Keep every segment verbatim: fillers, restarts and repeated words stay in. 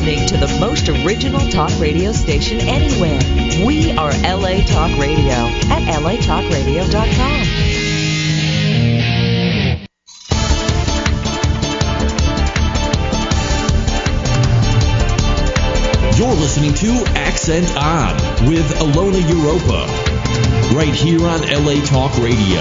listening to the most original talk radio station anywhere. We are L A Talk Radio at L A talk radio dot com. You're listening to Accent On with Alona Europa, right here on L A Talk Radio.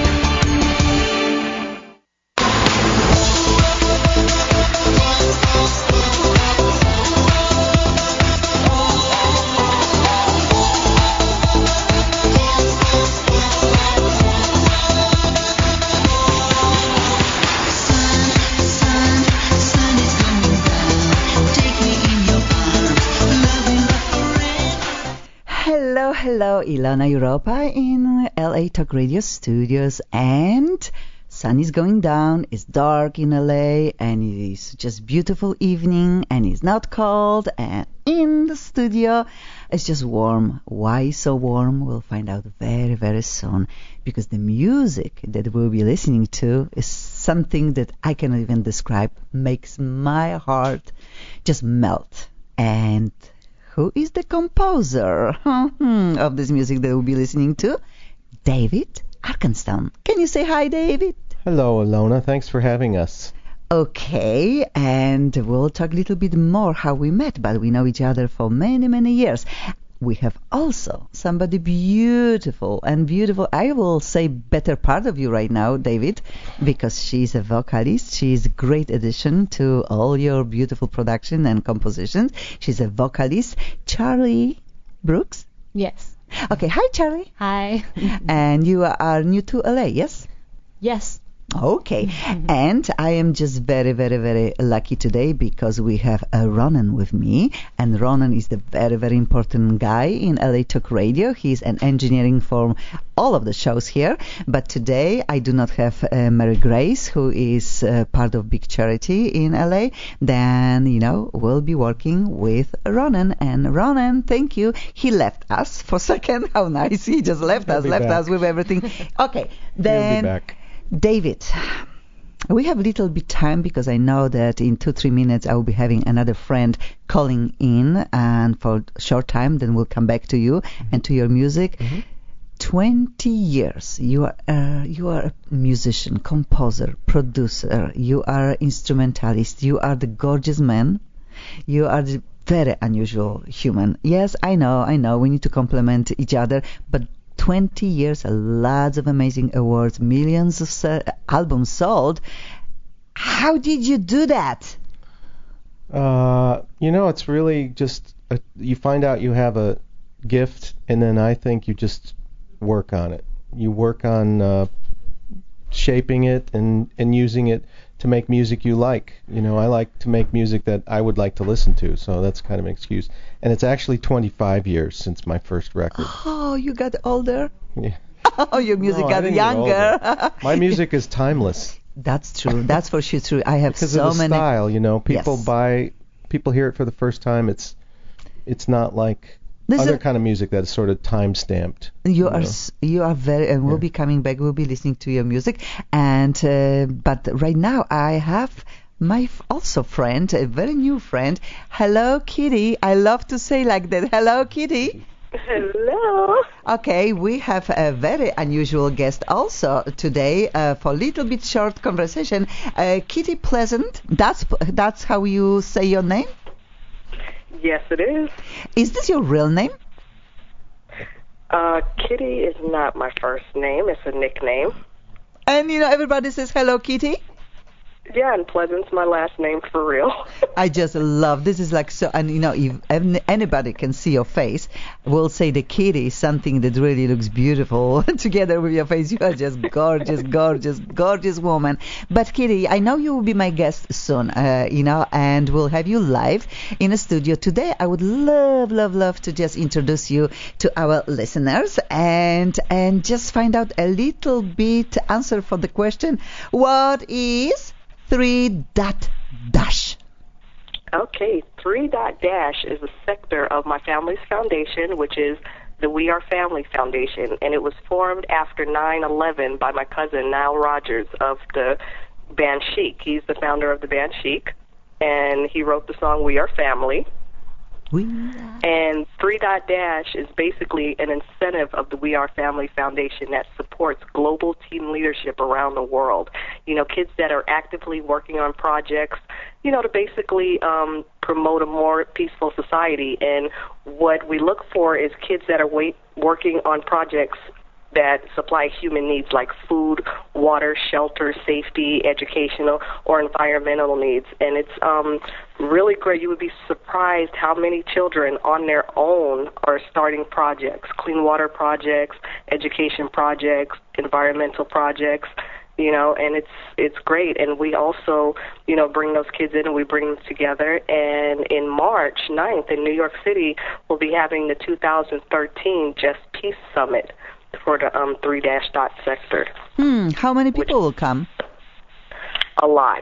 Hello, Ilona Europa in L A Talk Radio Studios, and sun is going down, it's dark in L A, and it is just beautiful evening, and it's not cold, and in the studio it's just warm. Why so warm? We'll find out very, very soon, because the music that we'll be listening to is something that I cannot even describe, makes my heart just melt. And who is the composer of this music that we'll be listening to? David Arkenstone. Can you say hi, David? Hello, Alona. Thanks for having us. Okay, and we'll talk a little bit more how we met, but we know each other for many, many years. We have also somebody beautiful and beautiful, I will say better part of you right now, David, because she's a vocalist. She's a great addition to all your beautiful production and compositions. She's a vocalist. Charlie Brooks? Yes. Okay, hi Charlie. Hi. And you are new to L A, yes? Yes. Okay, and I am just very, very, very lucky today because we have uh, Ronan with me, and Ronan is the very, very important guy in L A Talk Radio. He's an engineering for all of the shows here, but today I do not have uh, Mary Grace, who is uh, part of big charity in L A. Then, you know, we'll be working with Ronan, and Ronan, thank you. He left us for a second. How nice. He just left He'll us, be left back. us with everything. Okay, then... He'll be back. David, we have a little bit time because I know that in two, three minutes I will be having another friend calling in, and for a short time then we'll come back to you mm-hmm. and to your music. Mm-hmm. twenty years, you are, uh, you are a musician, composer, producer, you are an instrumentalist, you are the gorgeous man, you are the very unusual human. Yes, I know, I know, we need to compliment each other, but twenty years, lots of amazing awards, millions of uh, albums sold. How did you do that? Uh, you know, it's really just, a, you find out you have a gift, and then I think you just work on it. You work on uh, shaping it and, and using it to make music you like. You know, I like to make music that I would like to listen to, so that's kind of an excuse. And it's actually twenty-five years since my first record. Oh, you got older? Yeah. Oh, your music no, got younger. Get my music is timeless. That's true. That's for sure true. I have because so of the many style, you know. People yes. buy, people hear it for the first time. It's, it's not like This other is, kind of music that is sort of time stamped. You, you are know? you are very, and we'll yeah. be coming back. We'll be listening to your music, and uh, but right now I have my f- also friend, a very new friend. Hello, Kitty. I love to say like that. Hello, Kitty. Hello. Okay, we have a very unusual guest also today uh, for a little bit short conversation. Uh, Kitty Pleasant. That's that's how you say your name. Yes, it is. Is this your real name? Uh, Kitty is not my first name. It's a nickname. And, you know, everybody says, hello, Kitty. Yeah, and Pleasant's my last name for real. I just love this. Is like so, and you know, if anybody can see your face, we'll say the Kitty is something that really looks beautiful together with your face. You are just gorgeous, gorgeous, gorgeous woman. But Kitty, I know you will be my guest soon, uh, you know, and we'll have you live in a studio today. I would love, love, love to just introduce you to our listeners and and just find out a little bit answer for the question: what is Three Dot Dash? Okay, Three Dot Dash is a sector of my family's foundation, which is the We Are Family Foundation, and it was formed after nine eleven by my cousin, Nile Rodgers, of the band Chic. He's the founder of the band Chic. and he wrote the song We Are Family. We And Three Dot Dash is basically an incentive of the We Are Family Foundation that supports global teen leadership around the world. You know, kids that are actively working on projects, you know, to basically um, promote a more peaceful society. And what we look for is kids that are wait, working on projects that supply human needs like food, water, shelter, safety, educational, or environmental needs. And it's um, really great. You would be surprised how many children on their own are starting projects, clean water projects, education projects, environmental projects, you know, and it's it's great. And we also, you know, bring those kids in and we bring them together. And in March ninth in New York City, we'll be having the two thousand thirteen Just Peace Summit for the um, three dash dot sector. Hmm, how many people will come? A lot.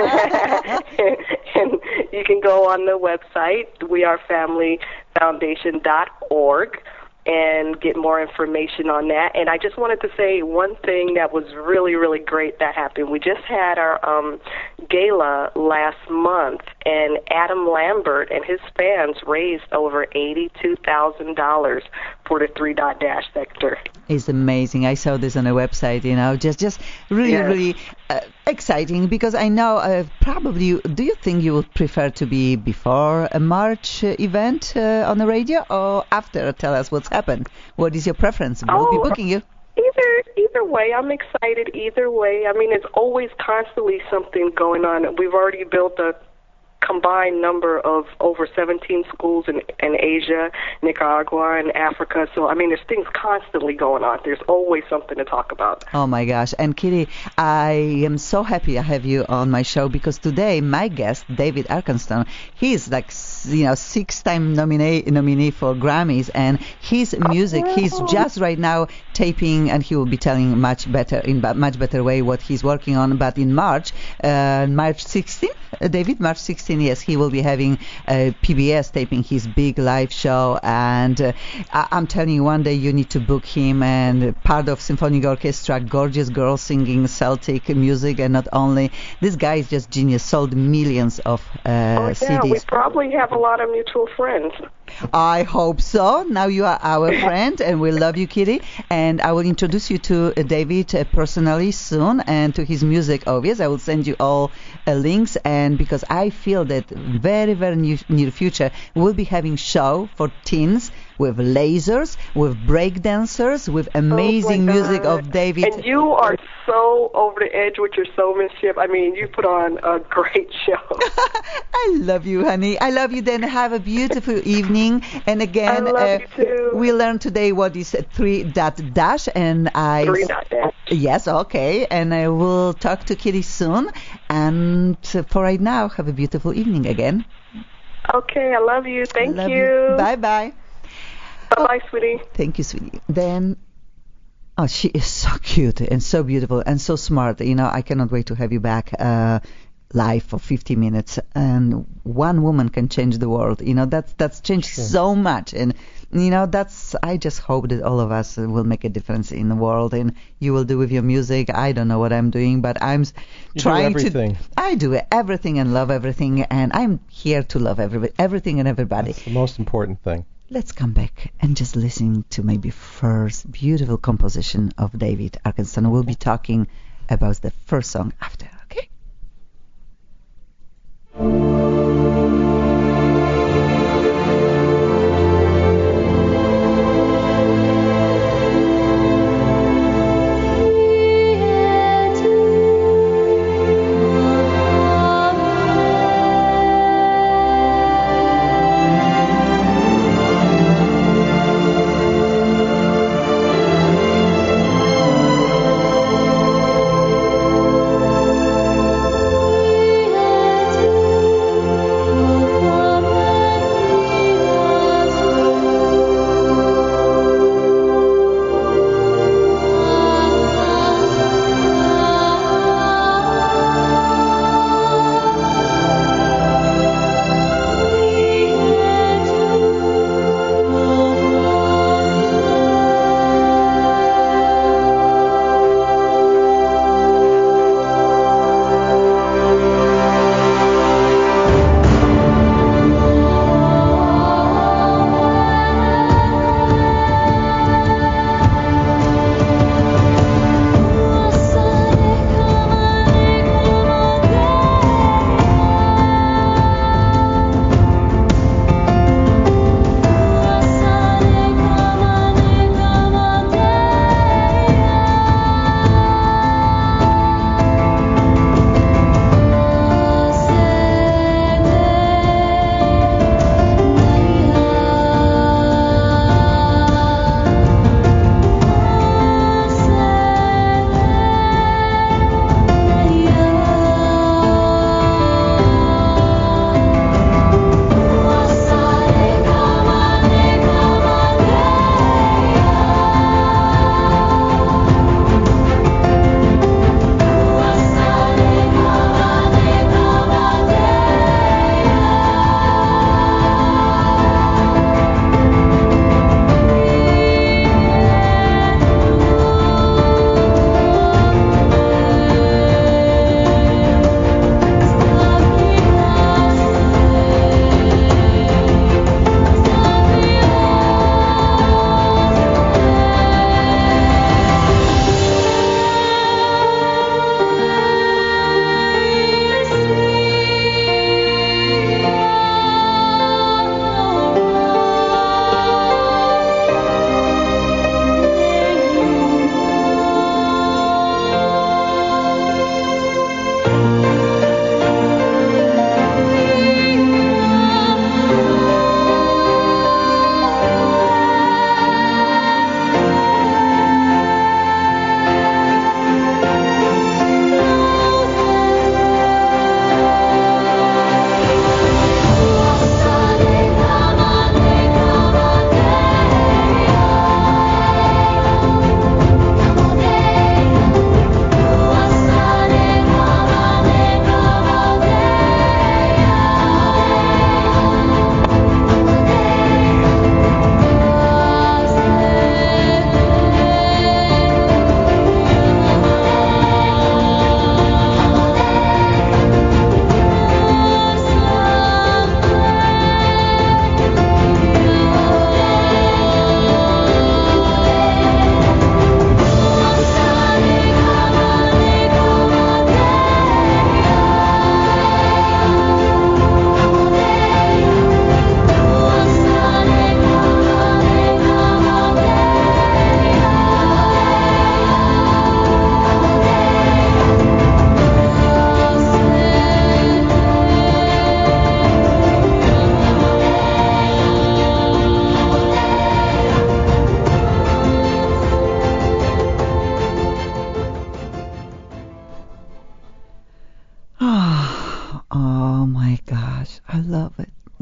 And you can go on the website, we are family foundation dot org, and get more information on that. And I just wanted to say one thing that was really, really great that happened. We just had our um, gala last month, and Adam Lambert and his fans raised over eighty-two thousand dollars for the three dot dash sector. It's amazing. I saw this on a website, you know, just just really, Yes. really uh, exciting, because I know uh, probably, do you think you would prefer to be before a March uh, event uh, on the radio or after? Tell us what's happened. What is your preference? We'll be Oh, booking you. Either either way, I'm excited either way. I mean, it's always constantly something going on. We've already built a combined number of over seventeen schools in, in Asia, Nicaragua, and Africa. So, I mean, there's things constantly going on. There's always something to talk about. Oh my gosh. And Kitty, I am so happy I have you on my show, because today my guest, David Arkenstone, he's like, you know, six-time nominee nominee for Grammys, and his music, he's just right now taping, and he will be telling much better, in a much better way what he's working on. But in March, uh, March sixteenth, uh, David, March sixteenth, yes, he will be having uh, P B S taping his big live show, and uh, I- I'm telling you, one day you need to book him, and part of symphonic orchestra, gorgeous girls singing Celtic music, and not only, this guy is just genius, sold millions of uh, oh, yeah, we C Ds. probably have a lot of mutual friends. I hope so. Now you are our friend, and we love you, Kitty. And I will introduce you to uh, David uh, personally soon, and to his music, obvious. I will send you all uh, links, and because I feel that very, very near, near future, we'll be having show for teens with lasers, with break dancers, with amazing Oh, my music God. of David. And you are so over the edge with your showmanship. I mean, you put on a great show. I love you, honey. I love you. Then have a beautiful evening. And again, I love uh, you too. we learned today what is a three dot dash, and I Three dot dash. yes, okay. And I will talk to Kitty soon. And uh, for right now, have a beautiful evening again. Okay, I love you. Thank love you. Bye bye. Bye-bye, sweetie. Thank you, sweetie. Then. Oh, she is so cute and so beautiful and so smart. You know, I cannot wait to have you back uh, live for fifty minutes. And one woman can change the world. You know, that's that's changed Sure. so much. And you know, that's. I just hope that all of us will make a difference in the world. And you will do with your music. I don't know what I'm doing, but I'm s- You do trying everything. to. I do everything and love everything, and I'm here to love every, everything and everybody. That's the most important thing. Let's come back and just listen to maybe first beautiful composition of David Arkenstone. We'll be talking about the first song after, okay? We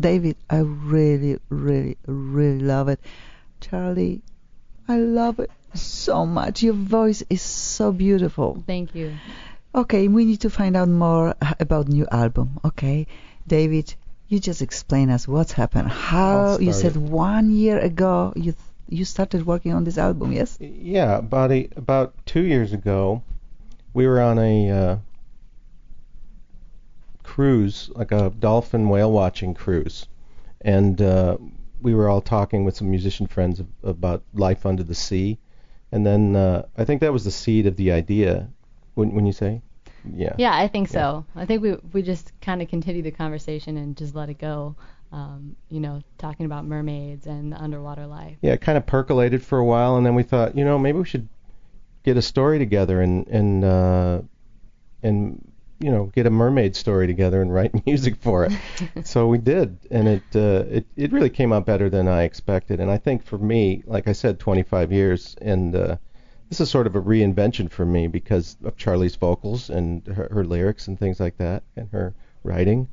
David, I really, really, really love it. Charlie, I love it so much. Your voice is so beautiful. Thank you. Okay, we need to find out more about new album. Okay, David, you just explain us what's happened. How you said one year ago you th- you started working on this album, yes? Yeah, about a, about two years ago, we were on a uh, cruise, like a dolphin whale watching cruise, and uh, we were all talking with some musician friends ab- about life under the sea, and then uh, I think that was the seed of the idea. When when you say, yeah. Yeah, I think so. Yeah. I think we we just kind of continued the conversation and just let it go. Um, you know, talking about mermaids and underwater life. Yeah, it kind of percolated for a while, and then we thought, you know, maybe we should get a story together and and uh, and you know, get a mermaid story together and write music for it. So we did, and it uh, it it really came out better than I expected. And I think for me, like I said, twenty-five years, and uh, this is sort of a reinvention for me because of Charlie's vocals and her, her lyrics and things like that, and her writing.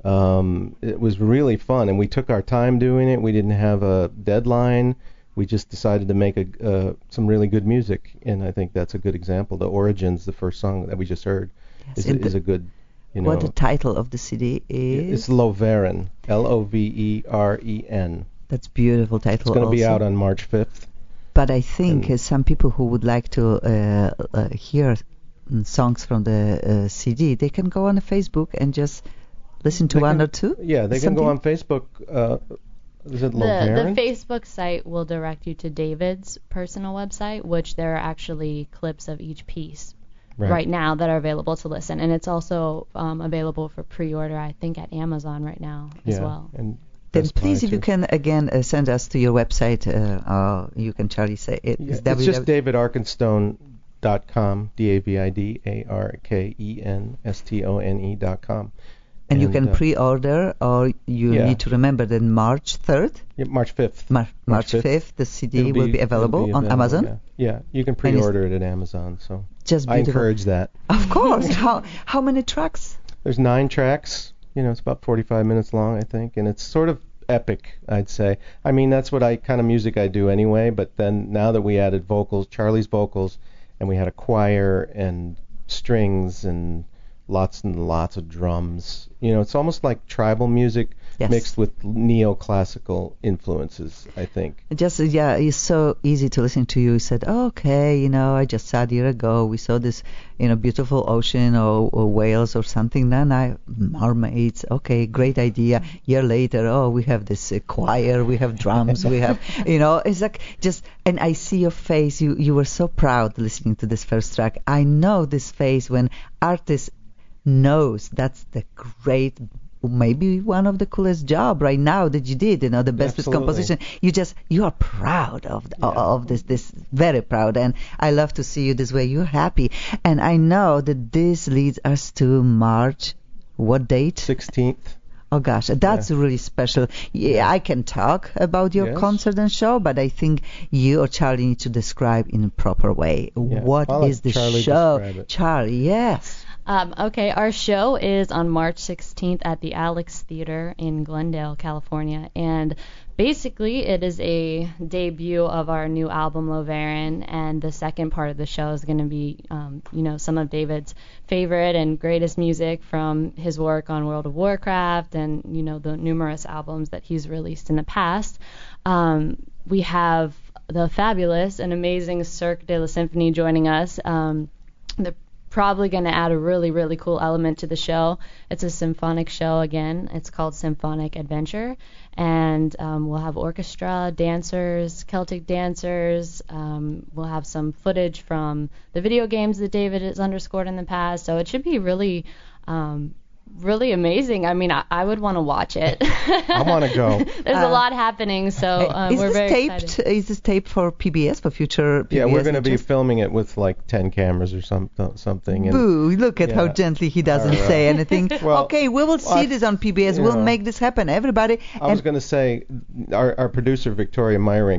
Um, it was really fun, and we took our time doing it. We didn't have a deadline. We just decided to make a, uh, some really good music, and I think that's a good example. The Origins, the first song that we just heard, yes, is, a, is a good, you know. What the title of the C D is? It's Loveren, L O V E R E N. That's beautiful title. It's going to also. be out on March fifth. But I think uh, some people who would like to uh, uh, hear songs from the uh, C D, they can go on Facebook and just listen to they one can, or two? Yeah, they something? can go on Facebook. Uh, is it the, Loveren? the Facebook site will direct you to David's personal website, which there are actually clips of each piece right, right now that are available to listen. And it's also um, available for pre-order, I think, at Amazon right now yeah, as well. And then please, if you can, again, uh, send us to your website. Uh, uh, you can, Charlie, say it. Yeah, it's, it's just david arkenstone dot com, D A V I D A R K E N S T O N E dot com. And, and you can uh, pre-order, or you yeah. need to remember that March third? Yeah, March fifth. Mar- March fifth, the C D will be, be available be on available, Amazon? Yeah. yeah, you can pre-order it at Amazon, so just I encourage that. Of course. how how many tracks? There's nine tracks. You know, it's about forty-five minutes long, I think, and it's sort of epic, I'd say. I mean, that's what I kind of music I do anyway, but then now that we added vocals, Charlie's vocals, and we had a choir and strings and lots and lots of drums. You know, it's almost like tribal music yes. mixed with neoclassical influences, I think. Just, yeah, it's so easy to listen to you. You said, oh, okay, you know, I just saw a year ago, we saw this, you know, beautiful ocean or, or whales or something. Then I, mermaids, okay, great idea. Year later, oh, we have this uh, choir, we have drums, we have, you know, it's like just, and I see your face. You, you were so proud listening to this first track. I know this face when artists knows that's the great, maybe one of the coolest job right now that you did, you know, the best with composition. You just, you are proud of the, yeah. of this, this very proud, and I love to see you this way. You're happy, and I know that this leads us to March, what date? sixteenth. Oh gosh, that's yeah. really special. Yeah, I can talk about your yes. concert and show, but I think you or Charlie need to describe in a proper way. Yeah. What I'll is the Charlie show? Charlie, yes. Um, okay, our show is on March sixteenth at the Alex Theater in Glendale, California, and basically it is a debut of our new album, Loveren, and the second part of the show is going to be, um, you know, some of David's favorite and greatest music from his work on World of Warcraft and, you know, the numerous albums that he's released in the past. Um, we have the fabulous and amazing Cirque de la Symphonie joining us. Um, the probably going to add a really, really cool element to the show. It's a symphonic show again. It's called Symphonic Adventure. And um, we'll have orchestra, dancers, Celtic dancers. Um, we'll have some footage from the video games that David has underscored in the past. So it should be really... Um, really amazing. I mean, I, I would want to watch it. I want to go. There's uh, a lot happening, so um, we're very taped, excited. Is this taped for P B S, for future P B S? Yeah, we're going to be just... filming it with like ten cameras or some, something. And Boo, look at yeah. how gently he doesn't Our, uh, say anything. well, okay, we will see I, this on P B S. We'll know, make this happen. Everybody. I was going to say, our, our producer, Victoria Meyerink, is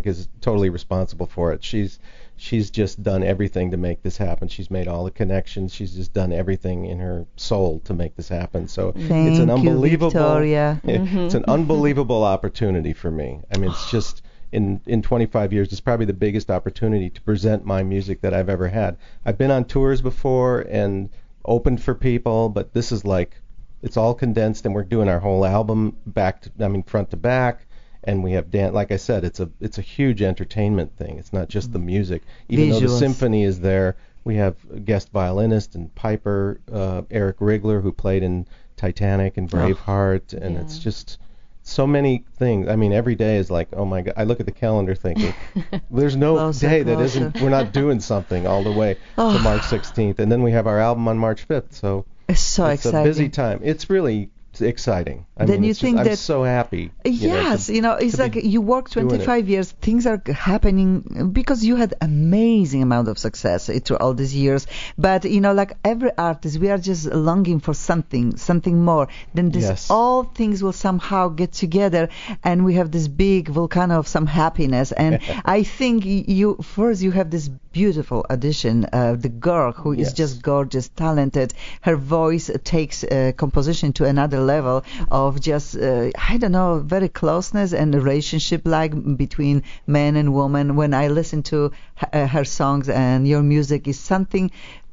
totally responsible for it. She's she's just done everything to make this happen. She's made all the connections. She's just done everything in her soul to make this happen. So Thank it's an you, unbelievable Victoria. it's an unbelievable opportunity for me. I mean, it's just in in twenty-five years, it's probably the biggest opportunity to present my music that I've ever had. I've been on tours before and opened for people, but this is like, it's all condensed, and we're doing our whole album back to, I mean, front to back, and we have dan- like I said, it's a it's a huge entertainment thing. It's not just the music. Even though the Visuals. symphony is there, we have a guest violinist and piper, uh, Eric Rigler, who played in Titanic and Braveheart, and Yeah. it's just so many things. I mean, every day is like, oh my God. I look at the calendar thinking, there's no Closer, day that closer. isn't, we're not doing something all the way Oh. to March sixteenth. And then we have our album on March fifth. So It's so it's exciting. a busy time. It's really exciting. I Then mean, you it's think just, I'm that- so happy. you know, Yes, to- you know, it's to like be you work doing it. twenty-five years, things are happening because you had amazing amount of success through all these years. But, you know, like every artist, we are just longing for something, something more. Then this, Yes. all things will somehow get together and we have this big volcano of some happiness. And I think y- you, first you have this beautiful addition, uh, the girl who is Yes. just gorgeous, talented. Her voice takes uh, composition to another level of just, uh, I don't know, very closeness and relationship like between man and woman. When I listen to h- uh, her songs and your music is something,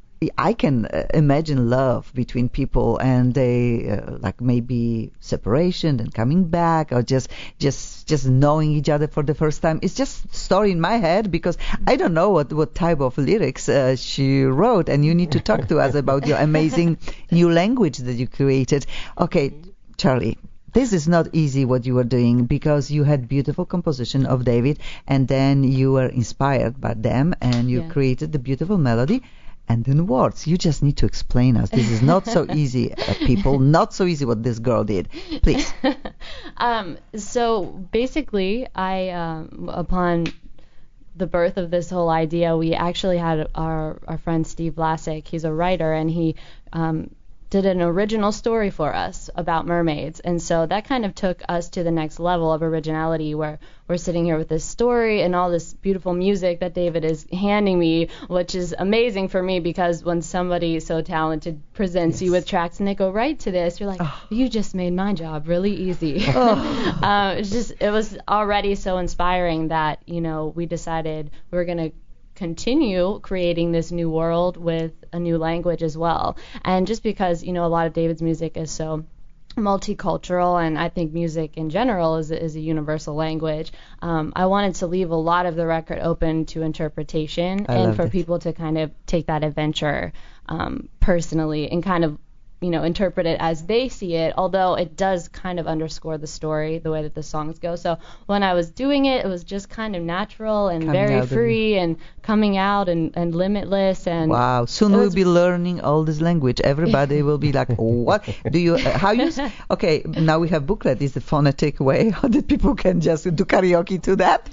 I can uh, imagine love between people and they uh, like maybe separation and coming back or just just just knowing each other for the first time. It's just story in my head because I don't know what what type of lyrics uh, she wrote, and you need to talk to us about your amazing new language that you created. Okay, Charlie. This is not easy what you were doing because you had beautiful composition of David and then you were inspired by them and you Yeah. created the beautiful melody and then words. You just need to explain us. This is not so easy, uh, people. Not so easy what this girl did. Please. um, so basically, I um, upon the birth of this whole idea, we actually had our our friend Steve Vlasic. He's a writer, and he um, did an original story for us about mermaids, and so that kind of took us to the next level of originality, where we're sitting here with this story and all this beautiful music that David is handing me, which is amazing for me because when somebody so talented presents you with tracks and they go right to this, you're like, you just made my job really easy. uh, it's just it was already so inspiring that, you know, we decided we we're gonna continue creating this new world with a new language as well. And just because, you know, a lot of David's music is so multicultural, and I think music in general is a, is a universal language, um, I wanted to leave a lot of the record open to interpretation I and love for it. people to kind of take that adventure um, personally and kind of, you know, interpret it as they see it, although it does kind of underscore the story, the way that the songs go. So when I was doing it, it was just kind of natural and Coming very out of you. free and coming out and, and limitless. And Wow. Soon it we'll was- be learning all this language. Everybody will be like, what do you, uh, how you, s- okay, now we have booklet. Is the phonetic way how that people can just do karaoke to that?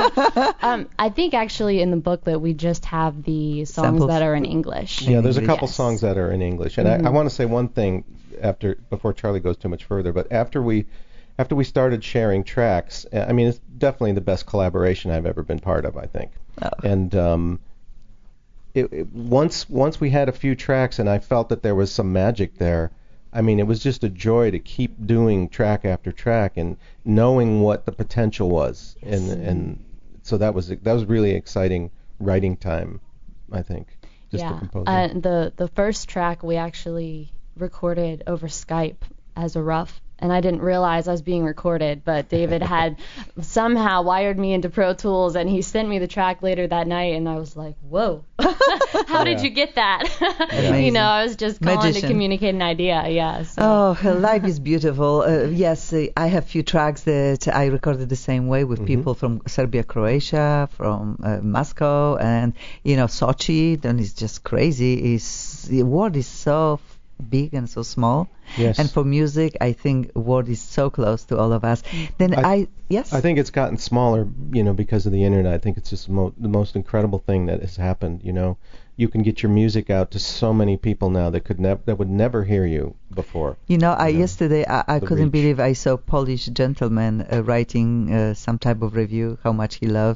um, I think actually in the booklet we just have the songs Samples. that are in English. Yeah, there's a couple Yes. songs that are in English, and I, I want to say one thing after before Charlie goes too much further. But after we after we started sharing tracks, uh, I mean, it's definitely the best collaboration I've ever been part of, I think. Oh. And um, it, it, once once we had a few tracks, and I felt that there was some magic there. I mean, it was just a joy to keep doing track after track and knowing what the potential was, and and so that was that was really exciting writing time, I think. Just the yeah. composing. Uh, the the first track we actually recorded over Skype as a rough, and I didn't realize I was being recorded, but David had somehow wired me into Pro Tools, and he sent me the track later that night, and I was like, whoa, how did Yeah. you get that? you Amazing. know, I was just calling Magician. to communicate an idea, yeah. So. Oh, her life is beautiful. Uh, yes, uh, I have few tracks that I recorded the same way with people from Serbia, Croatia, from uh, Moscow, and you know Sochi. Then it's just crazy. Is the world is so f- big and so small. Yes. And for music, I think world is so close to all of us. Then I, I- yes. I think it's gotten smaller, you know, because of the internet. I think it's just mo- the most incredible thing that has happened. You know, you can get your music out to so many people now that could never that would never hear you before. You know, I you know, yesterday I, I the couldn't reach. believe I saw Polish gentleman uh, writing uh, some type of review how much he loves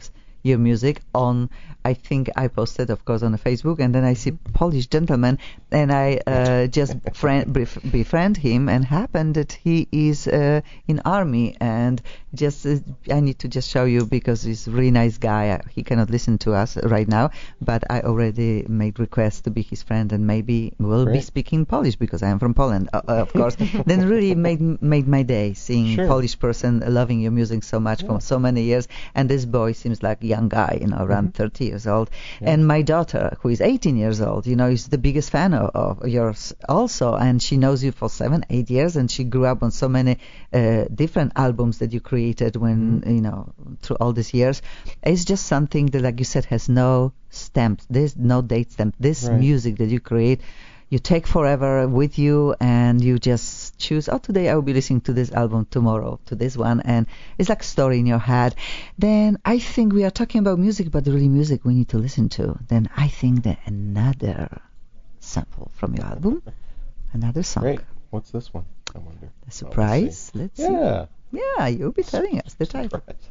your music on, I think I posted, of course, on the Facebook, and then I see Polish gentleman, and I uh, just friend, bef- befriend him, and happened that he is uh, in army, and just uh, I need to just show you because he's a really nice guy. He cannot listen to us right now, but I already made request to be his friend, and maybe we'll Great. be speaking Polish because I am from Poland, uh, of course. Then really made made my day seeing Sure. Polish person loving your music so much Yeah. for so many years, and this boy seems like a young guy, you know, around Mm-hmm. thirty years old. Yeah. And my daughter, who is eighteen years old, you know, is the biggest fan of, of yours also, and she knows you for seven, eight years, and she grew up on so many uh, different albums that you created when, Mm-hmm. you know, through all these years. It's just something that, like you said, has no stamp. There's no date stamp. This Right. music that you create, you take forever with you, and you just choose, oh, today I will be listening to this album, tomorrow to this one, and it's like a story in your head. Then I think we are talking about music, but really music we need to listen to. Then I think that another sample from your album, another song. Great. What's this one? I wonder. A surprise. Let's see. Yeah. Yeah, you'll be telling us the title. Surprise.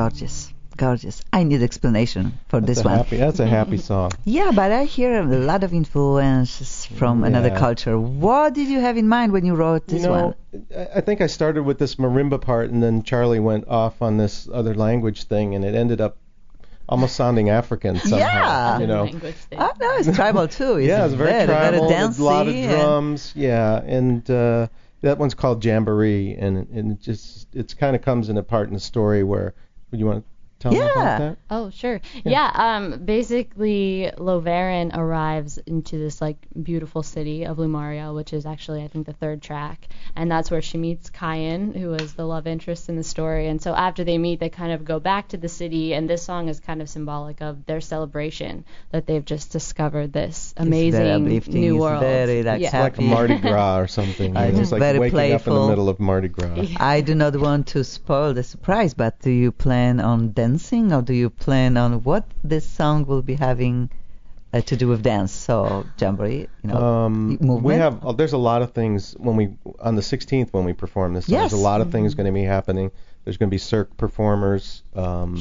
gorgeous. Gorgeous. I need explanation for That's this a one. happy. That's a happy song. Yeah, but I hear a lot of influences from another Yeah. culture. What did you have in mind when you wrote this you know, one? I I think I started with this marimba part, and then Charlie went off on this other language thing, and it ended up almost sounding African somehow. Yeah. You know. Language thing. Oh, no, it's tribal too. It's Yeah, it's very, very, tribal. very a dancey. lot of and- drums. Yeah, and uh, that one's called Jamboree, and and it just it's kind of comes in a part in the story where you want to tell me Yeah. about that? Oh, sure. Yeah, um, basically, Loveren arrives into this, like, beautiful city of Lumaria, which is actually, I think, the third track. And that's where she meets Kyan, who is the love interest in the story. And so after they meet, they kind of go back to the city, and this song is kind of symbolic of their celebration that they've just discovered this very amazing uplifting. new It's world. very, like, yeah. Like a Mardi Gras or something. I You know, just it's like very waking up in playful. the middle of Mardi Gras. I do not want to spoil the surprise, but do you plan on dancing, or do you plan on what this song will be having uh, to do with dance? So, Jamboree, you know, Um, movement. we have uh, there's a lot of things when we on the sixteenth when we perform this. Yes. There's a lot of things going to be happening. There's going to be cirque performers. Um,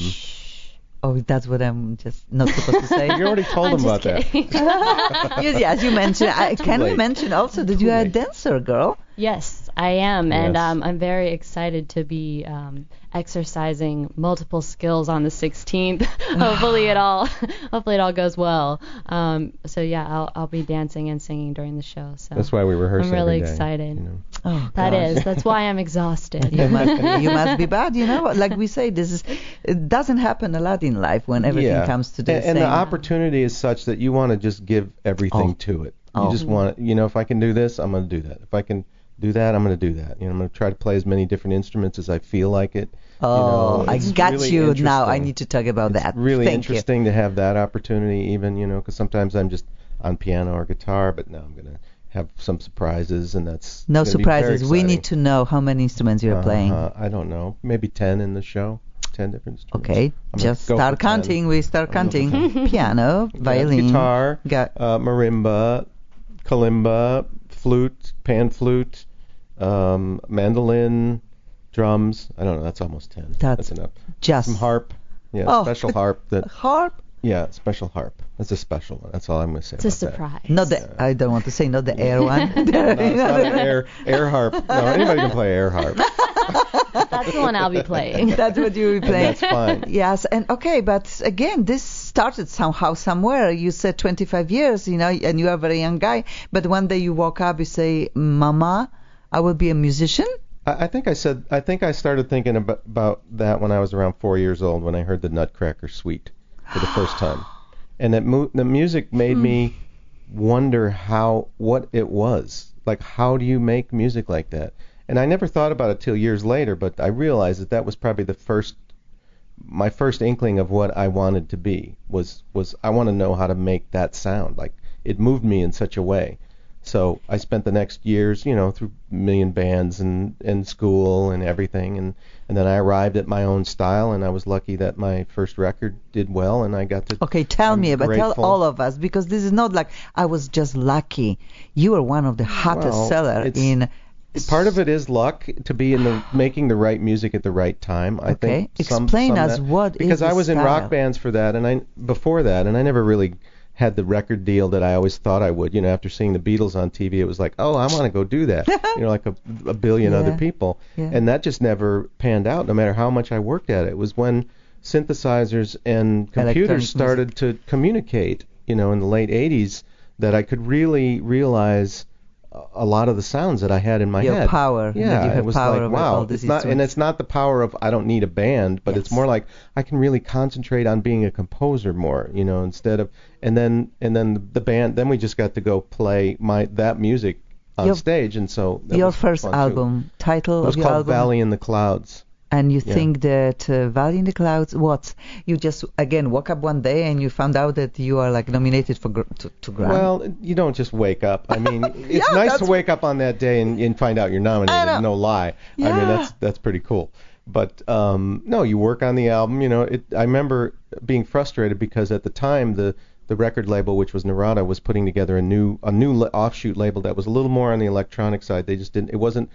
Oh, that's what I'm just not supposed to say. you already told I'm them about just that. kidding. yes, yes, you mentioned. I, can we late. mention also that you are a late. dancer, girl? Yes, I am, and Yes. um, I'm very excited to be um, exercising multiple skills on the sixteenth. hopefully it all, hopefully it all goes well. Um, so yeah, I'll I'll be dancing and singing during the show. So That's why we rehearse I'm really every day, excited. you know. Oh, That gosh. is, that's why I'm exhausted. You must be, you must be bad, you know. Like we say, this is it doesn't happen a lot in life when everything yeah. comes to the and, same. and the opportunity is such that you want to just give everything Oh. to it. Oh. You just want, you know, if I can do this, I'm going to do that. If I can do that, I'm going to do that. You know, I'm going to try to play as many different instruments as I feel like it. oh, you know, I it's got really you now. I interesting. need to talk about It's that. really Thank interesting to have that opportunity, even, you know, because sometimes I'm just on piano or guitar, but now I'm going to have some surprises, and that's you. No gonna be very surprises. We need exciting. to know how many instruments you're playing. Uh, I don't know, maybe ten in the show, ten different instruments. Okay, I'm gonna just go for start ten. counting. We start I'm gonna go counting. Piano, violin, guitar, ga- uh, marimba, kalimba, flute, pan flute, um, mandolin, drums. I don't know. That's almost ten. That's enough. just Some harp. Yeah, Oh. special harp. That. harp. Yeah, special harp. That's a special one. That's all I'm gonna say. It's a about that. surprise. Not the. I don't want to say not the air one. No, it's not an air air harp. No, anybody can play air harp. That's the one I'll be playing. That's what you were playing. That's fine. Yes, and okay, but again, this started somehow, somewhere. You said twenty-five years, you know, and you are a very young guy. But one day you woke up, you say, "Mama, I will be a musician." I, I think I said. I think I started thinking about, about that when I was around four years old, when I heard the Nutcracker Suite for the first time, and that mu- the music made me wonder how what it was. Like, how do you make music like that? And I never thought about it till years later, but I realized that that was probably the first, my first inkling of what I wanted to be was was I want to know how to make that sound. Like, it moved me in such a way. So I spent the next years, you know, through a million bands and, and school and everything, and, and then I arrived at my own style, and I was lucky that my first record did well, and I got to. Okay, tell I'm me, but tell grateful. all of us, because this is not like I was just lucky. You are one of the hottest Well, seller it's- in. Part of it is luck to be in the making the right music at the right time. I Okay, think some, explain some us that, what is because I the was in style. rock bands for that, and I before that, and I never really had the record deal that I always thought I would. You know, after seeing the Beatles on T V, it was like, oh, I want to go do that. you know, like a, a billion Yeah. other people, Yeah. and that just never panned out. No matter how much I worked at it, it was when synthesizers and Electronic computers started to communicate. You know, in the late eighties, that I could really realize a lot of the sounds that I had in my Your head. power, that Yeah, you have it was power like, over wow, all these it's not, and instruments. it's not the power of I don't need a band, but it's Yes. more like I can really concentrate on being a composer more, you know, instead of, and then and then the band, then we just got to go play my that music on Your- stage, and so that Your was first fun, too. album, title It was of your called album, Valley in the Clouds. and you yeah. think that uh, Valley in the Clouds, what? You just again woke up one day and you found out that you are like nominated for gr- to, to Grammy. Well, you don't just wake up. I mean, it's Yeah, nice to that's- wake up on that day and, and find out you're I know. nominated. No lie. I Yeah. mean, that's that's pretty cool. But um, no, you work on the album. You know, it, I remember being frustrated because at the time the the record label, which was Narada, was putting together a new a new la- offshoot label that was a little more on the electronic side. They just didn't. It wasn't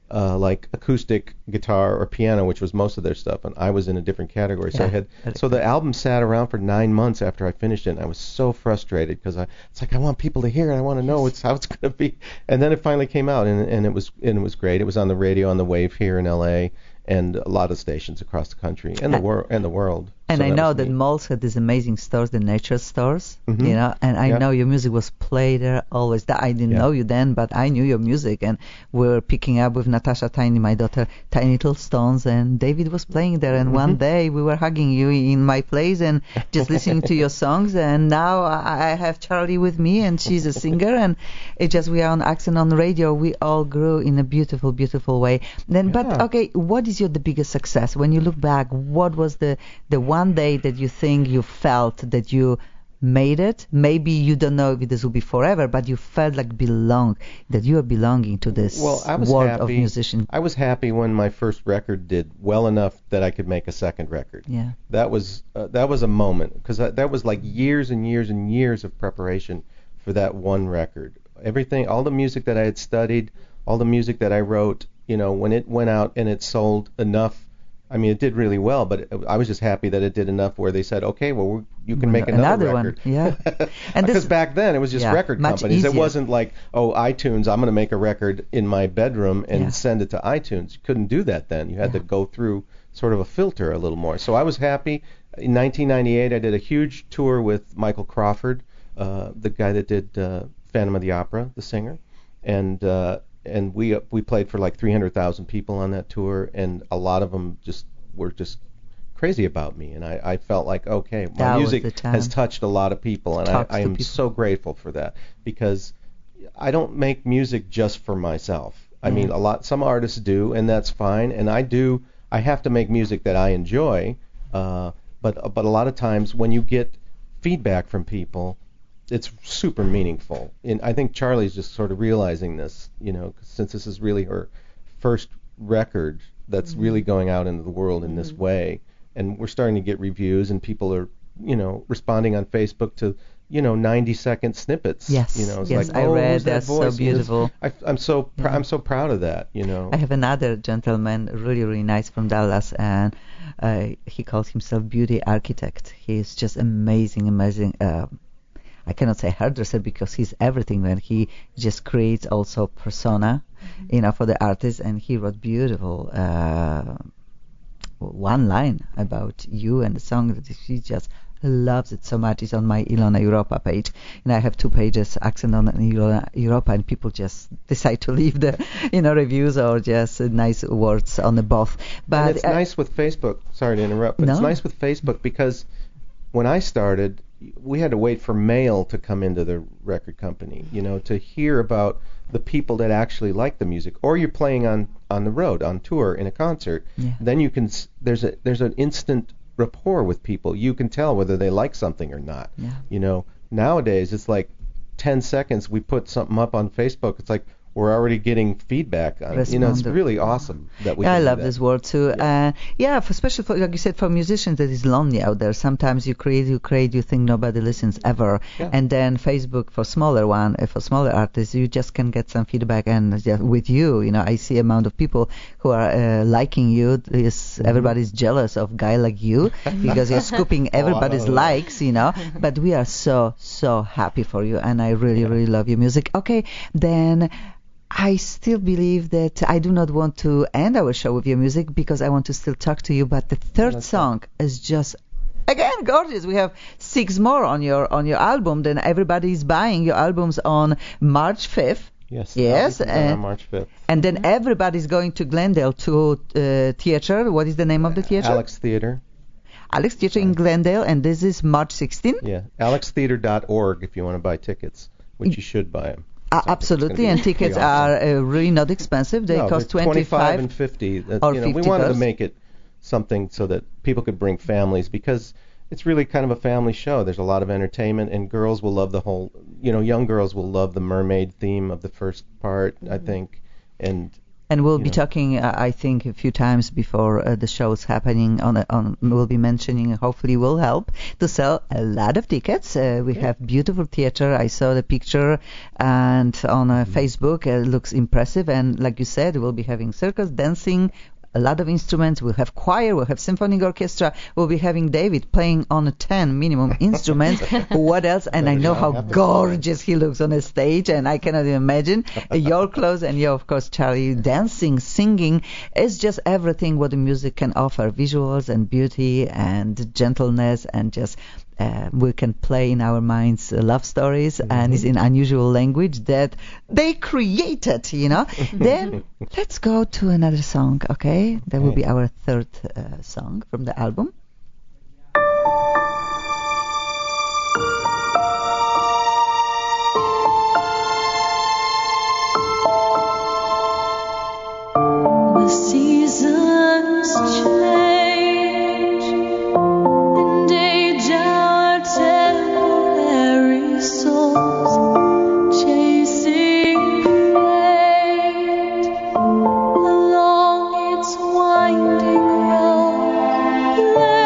uh, like acoustic guitar or piano, which was most of their stuff, and I was in a different category. So Yeah. I had so the album sat around for nine months after I finished it, and I was so frustrated because I it's like I want people to hear it, I want to know it's how it's going to be, and then it finally came out, and and it was and it was great. It was on the radio on the Wave here in L A and a lot of stations across the country and the world and the world. And So I that know was that neat. malls had these amazing stores, the nature stores, Mhm. you know, and I Yeah. know your music was played there always. That I didn't Yeah. know you then, but I knew your music, and we were picking up with Natasha Tiny, my daughter, Tiny Little Stones, and David was playing there, and one Mhm. day we were hugging you in my place and just listening to your songs, and now I I have Charlie with me, and she's a singer, and it just, we are on Accent on the radio, we all grew in a beautiful, beautiful way. Then, but Yeah. okay, what is your the biggest success? When you look back, what was the, the one day that you think you felt that you made it? Maybe you don't know if this will be forever, but you felt like belong, that you are belonging to this Well, I was world happy. of musician. I was happy when my first record did well enough that I could make a second record. Yeah. That was uh, that was a moment because that, that was like years and years and years of preparation for that one record. Everything, all the music that I had studied, all the music that I wrote, you know, when it went out and it sold enough. I mean, it did really well, but it, I was just happy that it did enough where they said, okay, well, we're, you can make another, Another one, record. yeah. And Because this- back then it was just yeah, record much companies. It easier. wasn't like, oh, iTunes, I'm going to make a record in my bedroom and Yeah. send it to iTunes. You couldn't do that then. You had Yeah. to go through sort of a filter a little more. So I was happy. In nineteen ninety-eight, I did a huge tour with Michael Crawford, uh, the guy that did uh, Phantom of the Opera, the singer, and uh, and we uh, we played for like three hundred thousand people on that tour, and a lot of them just were just crazy about me, and I, I felt like, okay, my That was music the time. has touched a lot of people, and I, Talks I to am people. so grateful for that, because I don't make music just for myself. I mean, a lot, some artists do, and that's fine, and I do, I have to make music that I enjoy, uh, but but a lot of times when you get feedback from people, it's super meaningful. And I think Charlie's just sort of realizing this, you know, since this is really her first record that's Mm-hmm. really going out into the world in this way, and we're starting to get reviews, and people are, you know, responding on Facebook to, you know, ninety second snippets. Yes, you know, it's yes, like, I oh, read who's that that's so voice? And it's- beautiful. I, I'm so pr- Yeah. I'm so proud of that, you know. I have another gentleman, really, really nice from Dallas, and uh, he calls himself Beauty Architect. He is just amazing, amazing. Uh, I cannot say hairdresser because he's everything, and he just creates also persona, you know, for the artist, and he wrote beautiful uh, one line about you and the song that he just loves it so much. It's on my Ilona Europa page, and I have two pages, Accent on Ilona Europa, and people just decide to leave the, you know, reviews or just uh, nice words on the both. But And it's uh, nice with Facebook. Sorry to interrupt, but it's No. nice with Facebook because when I started, we had to wait for mail to come into the record company, you know, to hear about the people that actually like the music. Or you're playing on on the road, on tour, in a concert. Yeah. Then you can s- there's a there's an instant rapport with people. You can tell whether they like something or not. Yeah. You know, nowadays it's like ten seconds we put something up on Facebook. It's like we're already getting feedback on it. You know, it's Responded. really awesome that we Yeah, can I do love that. this word too. Yeah. Uh, yeah, for, especially for, like you said, for musicians that is lonely out there. Sometimes you create, you create, you think nobody listens ever, Yeah. and then Facebook for smaller one, uh, for smaller artists, you just can get some feedback. And yeah, with you, you know, I see amount of people who are uh, liking you. Is Mm-hmm. everybody's jealous of guy like you because you're scooping everybody's Oh, I don't know. likes, you know. But we are so so happy for you, and I really really love your music. Okay, then. I still believe that I do not want to end our show with your music because I want to still talk to you. But the third That's song is just again gorgeous. We have six more on your on your album. Then everybody is buying your albums on March fifth. Yes. Yes, that'll be and- on March fifth. And then everybody's going to Glendale to uh, theater. What is the name of the theater? Alex Theater. Alex Theater in Glendale, and this is March sixteenth. Yeah, alex theater dot org if you want to buy tickets, which you should buy them. Uh, absolutely, and tickets are uh, really not expensive. They no, cost they're twenty-five and fifty. That, or you know, we fifty wanted to dollars. make it something so that people could bring families because it's really kind of a family show. There's a lot of entertainment, and girls will love the whole. You know, young girls will love the mermaid theme of the first part, I think, and And we'll you be know. talking, uh, I think, a few times before uh, the show's happening. On, a, on, we'll be mentioning. Hopefully, will help to sell a lot of tickets. Uh, we have beautiful theater. I saw the picture, and on uh, Facebook, uh, it looks impressive. And like you said, we'll be having circus, dancing. A lot of instruments. We'll have choir. We'll have symphonic orchestra. We'll be having David playing on ten minimum instruments. What else? And I know how gorgeous he looks on the stage, and I cannot imagine your clothes and you, of course, Charlie, dancing, singing. It's just everything what the music can offer: visuals and beauty and gentleness, and just uh, we can play in our minds uh, love stories, mm-hmm. and it's in unusual language that they created. You know. Then let's go to another song. Okay. That will be our third uh, song from the album. The seasons change, and age our temporary souls, chasing fate along its winding road.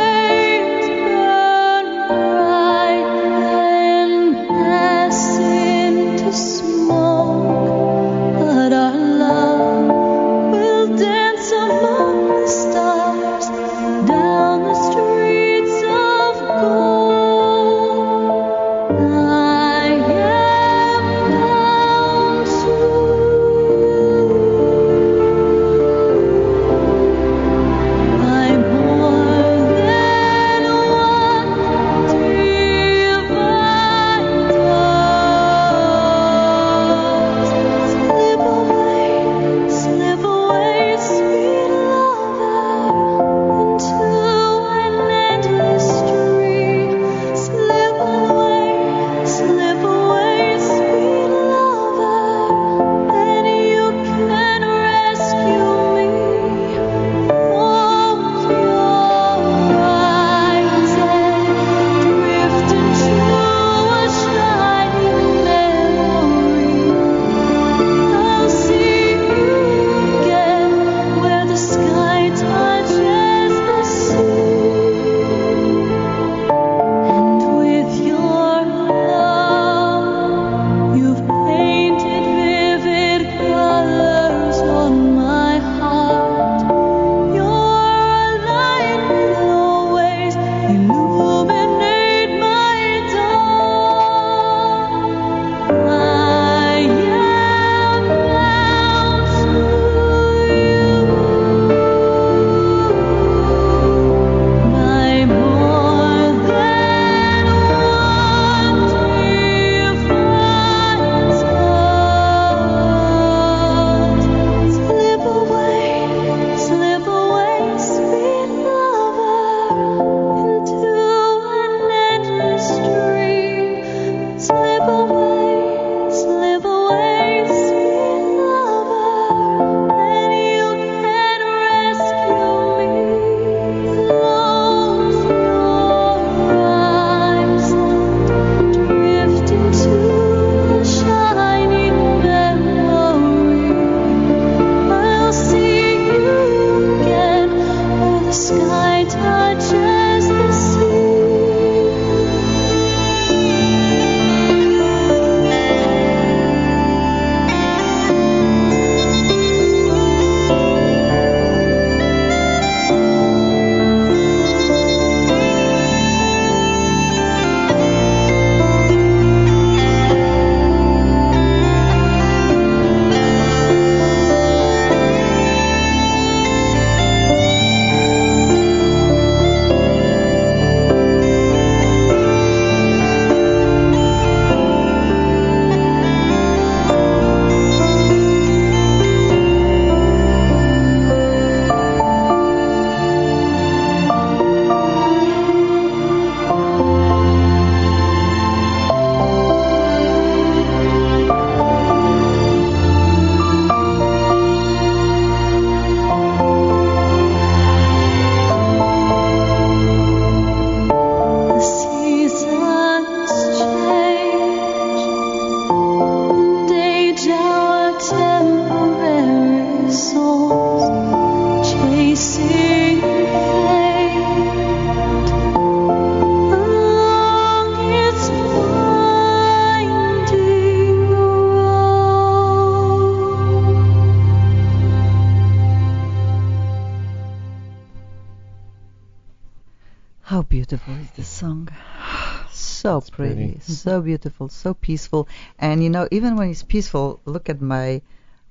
song. So That's pretty, pretty. so beautiful, so peaceful. And you know, even when it's peaceful, look at my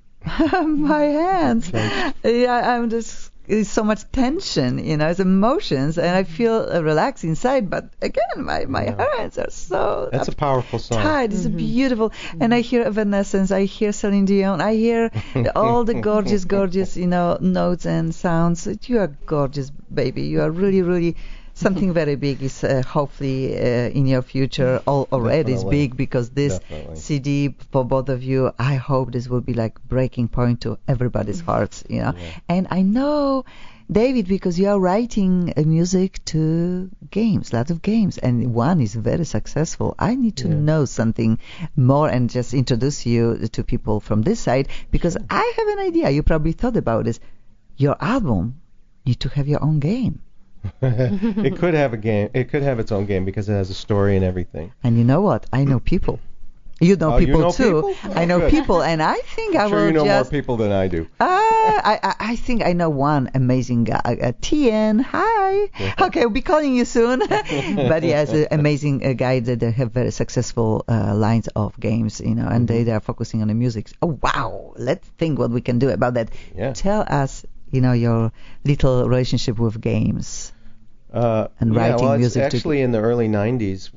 my hands. Yeah, I'm just there's so much tension, you know, it's emotions, and I feel uh, relaxed inside. But again, my my Yeah. hands are so That's a powerful song. tight. It's beautiful, and I hear Evanescence, I hear Celine Dion, I hear all the gorgeous, gorgeous, you know, notes and sounds. You are gorgeous, baby. You are really, really. Something very big is uh, hopefully uh, in your future. All already is Definitely. big because this Definitely. C D for both of you. I hope this will be like breaking point to everybody's hearts, you know. Yeah. And I know, David, because you are writing uh, music to games, lots of games, and one is very successful. I need to Yeah. know something more and just introduce you to people from this side because I have an idea. You probably thought about this. Your album need to have your own game. It could have a game. It could have its own game because it has a story and everything. And you know what? I know people. You know Oh, you people know too. people? I know Good. people, and I think I I'm sure will you know just. more people than I do. Ah, I, I I think I know one amazing guy. Uh, T N, hi. Okay, we'll be calling you soon. But yes, an amazing uh, guy that they have very successful uh, lines of games, you know, and they, they are focusing on the music. Oh wow, let's think what we can do about that. Yeah. Tell us, you know, your little relationship with games. Uh, And yeah, writing well, it's music to- actually in the early nineties,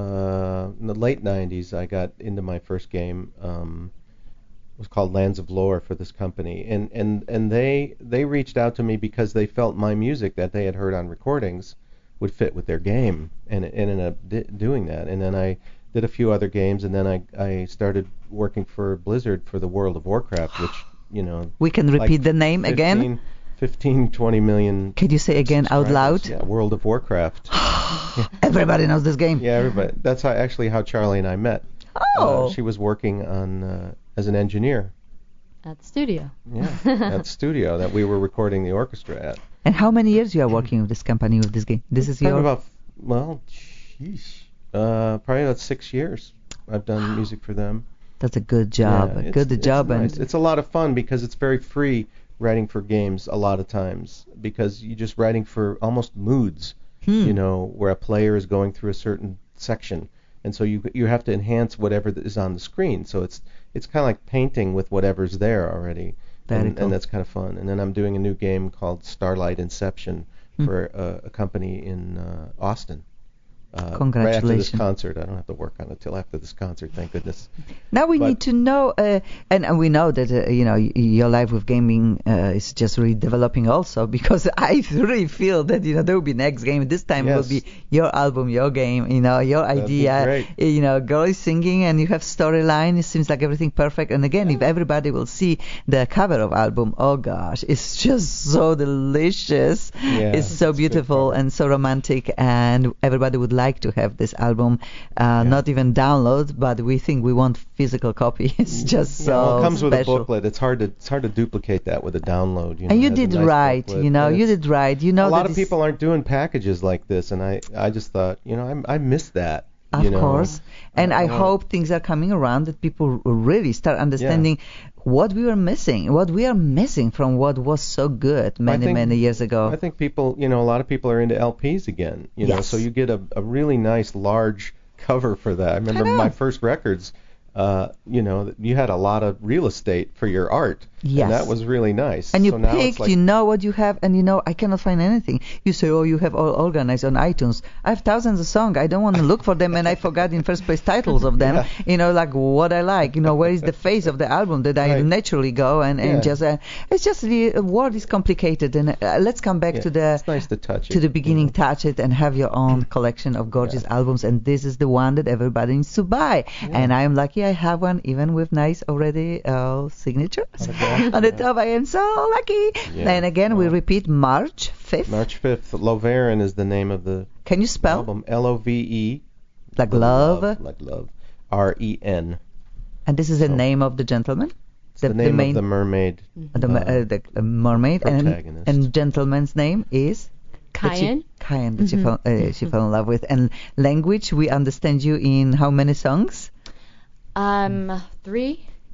uh, in the late nineties, I got into my first game. Um, it was called Lands of Lore for this company, and and and they they reached out to me because they felt my music that they had heard on recordings would fit with their game, and it ended up di- doing that. And then I did a few other games, and then I I started working for Blizzard for the World of Warcraft, which you know. We can repeat like the name again. fifteen, fifteen, twenty million. Can you say again out loud? Yeah, World of Warcraft. Everybody knows this game. Yeah, everybody. That's how, actually how Charlie and I met. Oh. Uh, she was working on uh, as an engineer. At the studio. Yeah, at the studio that we were recording the orchestra at. And how many years you are working with this company, with this game? This is Probably your... about well, sheesh, uh, probably about six years. I've done music for them. That's a good job. Yeah, a it's- good it's job. nice. And It's a lot of fun because it's very free writing for games a lot of times because you're just writing for almost moods, Hmm. you know, where a player is going through a certain section, and so you you have to enhance whatever is on the screen. So it's it's kind of like painting with whatever's there already, Very and, cool. and that's kind of fun. And then I'm doing a new game called Starlight Inception Hmm. for a, a company in uh, Austin. Uh, Right after this Congratulations. concert, I don't have to work on it till after this concert. Thank goodness. now we but- need to know, uh, and, and we know that uh, you know y- your life with gaming uh, is just really developing also because I really feel that you know there will be next game. This time Yes. will be your album, your game, you know, your That'd be idea. great. uh, You know, girl is singing and you have storyline. It seems like everything perfect. And again, if everybody will see the cover of album, oh gosh, it's just so delicious. Yeah, it's so it's good beautiful cover. and so romantic, and everybody would like to have this album. Uh, Not even download, but we think we want physical copy. It's just so Yeah, well, it comes with special. a booklet. It's hard to it's hard to duplicate that with a download. You know, And you it has a did nice right, booklet, you know, and you it's- did right. You know a lot that of it's- people aren't doing packages like this, and I I just thought, you know, I I missed that. Of you know. course. And I I want- hope things are coming around that people really start understanding what we were missing, what we are missing from what was so good many, think- many years ago. I think people, you know, a lot of people are into L Ps again. You know, Yes. so you get a a really nice large cover for that. I remember know. my first records. Uh, you know, you had a lot of real estate for your art. Yes. And that was really nice. And you so now it's picked, like, you know what you have, and you know, I cannot find anything. You say, oh, you have all organized on iTunes. I have thousands of songs. I don't want to look for them, and I forgot in first place titles of them. Yeah. You know, like what I like. You know, where is the face of the album that I Right. naturally go and, and Yeah. just, uh, it's just the uh, word is complicated. And uh, let's come back yeah, to the it's nice to touch it. to the beginning, you know. touch it, and have your own collection of gorgeous albums. And this is the one that everybody needs to buy. And I am lucky I have one, even with nice already uh, signatures Autograph, on the yeah. top. I am so lucky. Yeah. And again, we Wow. repeat March fifth. March fifth, Lovaren is the name of the Can you spell? album. L O V E. Like the love. Like love. R E N. And this is the So- name of the gentleman? It's the, name main, of the mermaid. uh, the, ma- uh, uh, the uh, mermaid. And, protagonist. and gentleman's name is? that she- Kyan. Kyan, that she, fell, uh, she fell in love with. And language, we understand you in how many songs? Um, three.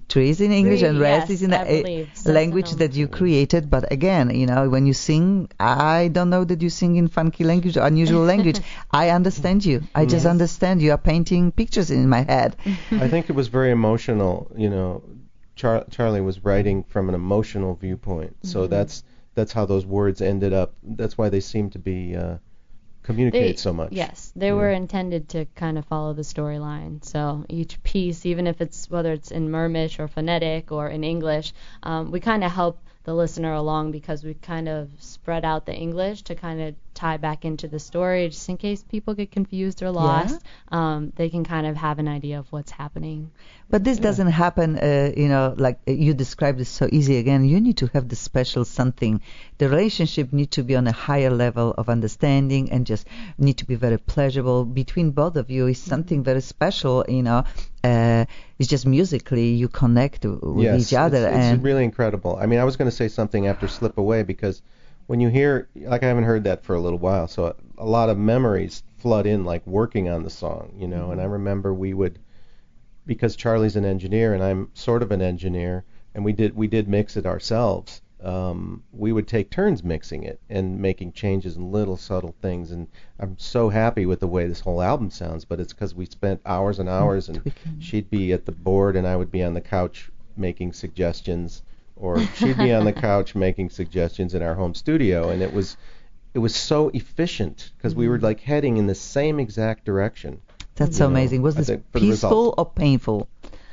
Three is in English and rest Yes, is in I a believe. So language it's in that you created. But again, you know, when you sing, I don't know that you sing in funky language, unusual language. I understand you. I just Yes. understand you are painting pictures in my head. I think it was very emotional. You know, Char- Charlie was writing from an emotional viewpoint, so Mm-hmm. that's that's how those words ended up. That's why they seem to be uh, communicate They- so much. Yes, they Yeah. were intended to kind of follow the storyline. So each piece, even if it's whether it's in Murmish or phonetic or in English, um, we kind of help the listener along because we kind of spread out the English to kind of tie back into the story, just in case people get confused or lost. Um, they can kind of have an idea of what's happening. But this doesn't happen, uh, you know, like uh, you described it so easy. Again, you need to have the special something. The relationship need to be on a higher level of understanding and just need to be very pleasurable between both of you. Is something very special, you know. Uh, it's just musically you connect w- with Yes, each other, it's, it's and really incredible. I mean, I was going to say something after Slip Away because when you hear, like I haven't heard that for a little while, so a, a lot of memories flood in, like working on the song, you know. And I remember we would, because Charlie's an engineer and I'm sort of an engineer, and we did we did mix it ourselves. Um, we would take turns mixing it and making changes and little subtle things. And I'm so happy with the way this whole album sounds, but it's because we spent hours and hours, and tweaking. she'd be at the board and I would be on the couch making suggestions, or she'd be on the couch making suggestions in our home studio, and it was it was so efficient because we were like heading in the same exact direction. that's you so know, amazing. Was I this think for the peaceful result. or painful?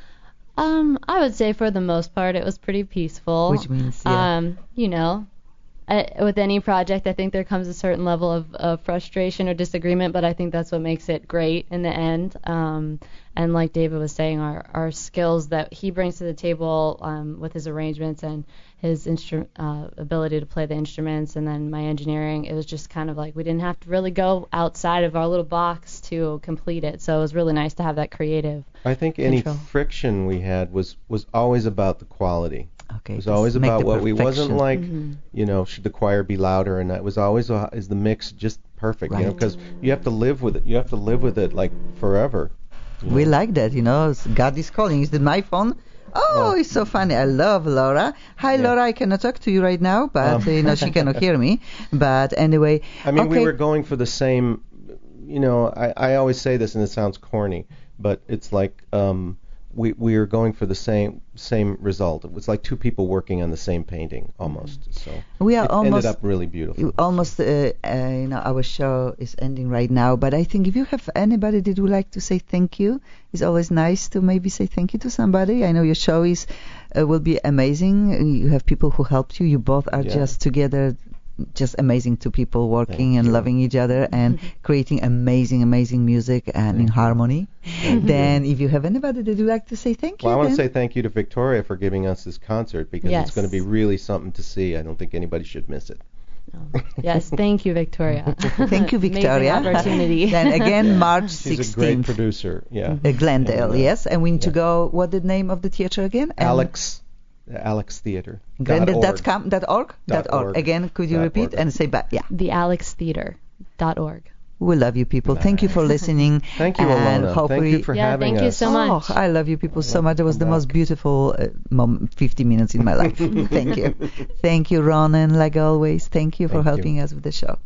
Um, I would say for the most part it was pretty peaceful. Which means, yeah. Um, you know, I, with any project, I think there comes a certain level of, of frustration or disagreement, but I think that's what makes it great in the end. Um, and like David was saying, our, our skills that he brings to the table um, with his arrangements and his instru- uh, ability to play the instruments, and then my engineering, it was just kind of like we didn't have to really go outside of our little box to complete it. So it was really nice to have that creative. I think any Control. friction we had was was always about the quality. Okay, It was just always make about the what we wasn't perfection. like, Mm-hmm. you know, should the choir be louder? And it was always uh, is the mix just perfect, you know, Right. because you have to live with it. You have to live with it like forever. you We know. like that, you know. God is calling. Is it my phone? Oh, Oh. it's so funny. I love Laura. Hi, Yeah. Laura. I cannot talk to you right now, but Um. you know she cannot hear me. But anyway, I mean, okay. we were going for the same, you know, I, I always say this and it sounds corny, but it's like um, we we are going for the same same result. It was like two people working on the same painting almost. So We are it almost- ended up really beautiful. almost, uh, uh, you know, our show is ending right now. But I think if you have anybody that would like to say thank you, it's always nice to maybe say thank you to somebody. I know your show is uh, will be amazing. You have people who helped you. You both are Yeah. just together. Just amazing two people working Thank and you. loving each other and creating amazing, amazing music and in harmony. Then, if you have anybody that would like to say thank you, Well, I want to then say thank you to Victoria for giving us this concert because Yes. it's going to be really something to see. I don't think anybody should miss it. Oh, yes, thank you, Victoria. thank you, Victoria. Amazing opportunity. Then again, March She's a great sixteenth. producer. Yeah. Uh, Glendale, And, uh, yes, and we need to yeah. go. What the name of the theater again? Um, Alex, the Alex Theater. Glendale dot dot com dot org Dot dot org. org. Again, could you Dot repeat org. and say back? Yeah, the alex theater dot org. we love you people. Thank you for listening. Thank you, and Alona. hopefully, Thank you for Yeah, having thank you us. so much. Oh, I love you people so love much. to It was come the most back. beautiful uh, mom, fifty minutes in my life. Thank you. Thank you, Ronan, like always. Thank you for Thank you. helping us with the show.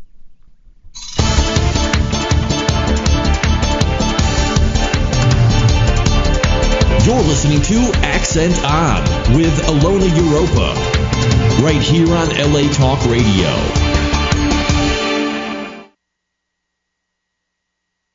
You're listening to Accent On with Alona Europa, right here on L A Talk Radio.